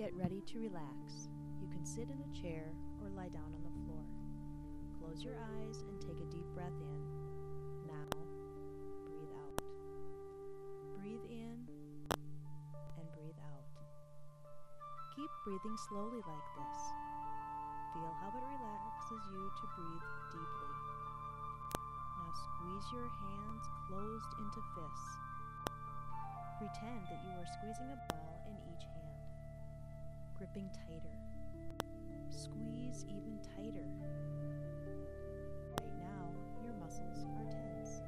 Get ready to relax. You can sit in a chair or lie down on the floor. Close your eyes and take a deep breath in. Now, breathe out. Breathe in and breathe out. Keep breathing slowly like this. Feel how it relaxes you to breathe deeply. Now squeeze your hands closed into fists. Pretend that you are squeezing a ball in each hand, gripping tighter. Squeeze even tighter. Right now, your muscles are tense.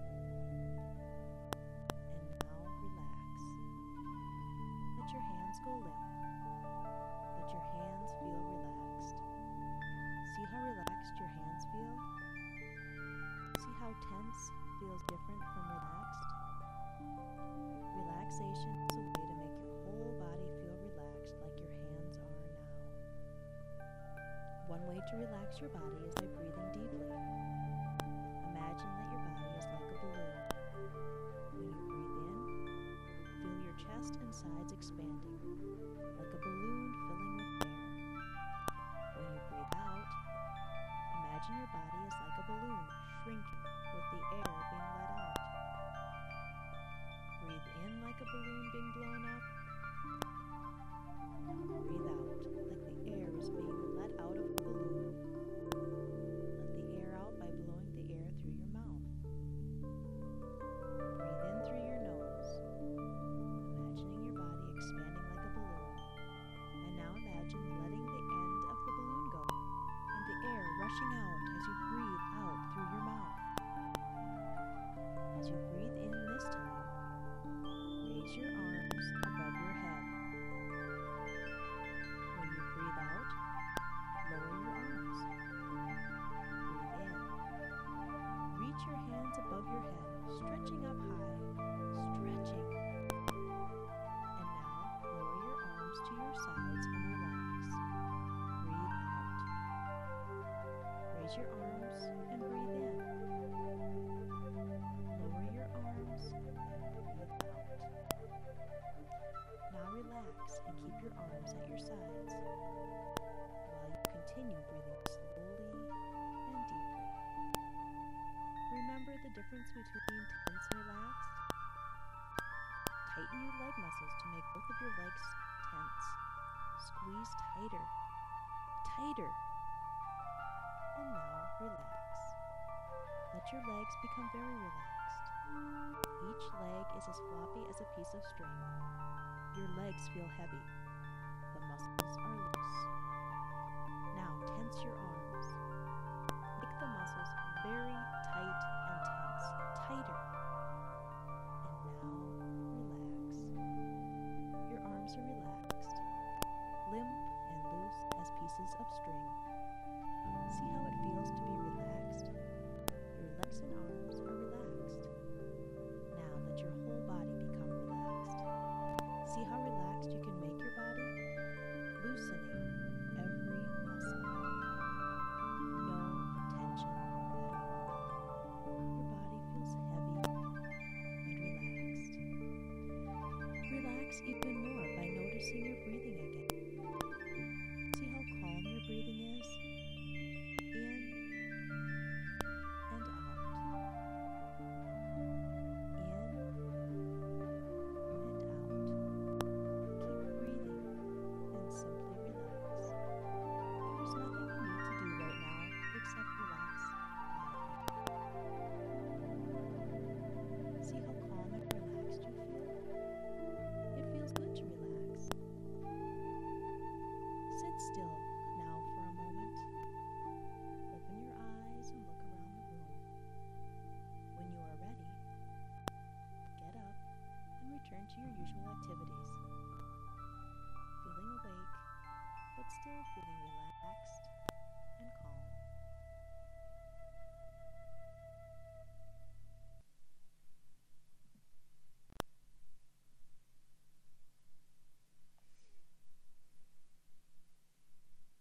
And now relax. Let your hands go limp. Let your hands feel relaxed. See how relaxed your hands feel? See how tense feels different from relaxed? Relaxation is a way to make your whole body feel relaxed like your hands are now. One way to relax your body is by breathing deeply. Imagine that your body is like a balloon. When you breathe in, feel your chest and sides expanding, like a balloon filling with air. When you breathe out, imagine your body is like a balloon shrinking with the air being let out. Breathe in like a balloon being blown up. Breathe out like the air is being let out of the balloon. Let the air out by blowing the air through your mouth. Breathe in through your nose, imagining your body expanding like a balloon. And now imagine letting the end of the balloon go and the air rushing out as you breathe out through your mouth. As you breathe in this time, raise your arms above your head. When you breathe out, lower your arms. Breathe in. Reach your hands above your head, stretching up high. Stretching. And now, lower your arms to your sides and relax. Breathe out. Raise your arms and breathe in. Lower your arms and breathe out. Now relax and keep your arms at your sides while you continue breathing slowly and deeply. Remember the difference between tense and relaxed? Tighten your leg muscles to make both of your legs tense. Squeeze tighter, tighter. And now relax. Let your legs become very relaxed. Each leg is as floppy as a piece of string. Your legs feel heavy. The muscles are loose. Now tense your arms. Make the muscles very tight and tense. Tighter. And now relax. Your arms are relaxed. Limp and loose as pieces of string. See how it feels to be relaxed? Your legs and arms are relaxed. Now let your whole body become relaxed. See how relaxed you can make your body? Loosening every muscle. No tension at all. Your body feels heavy and relaxed. Relax even more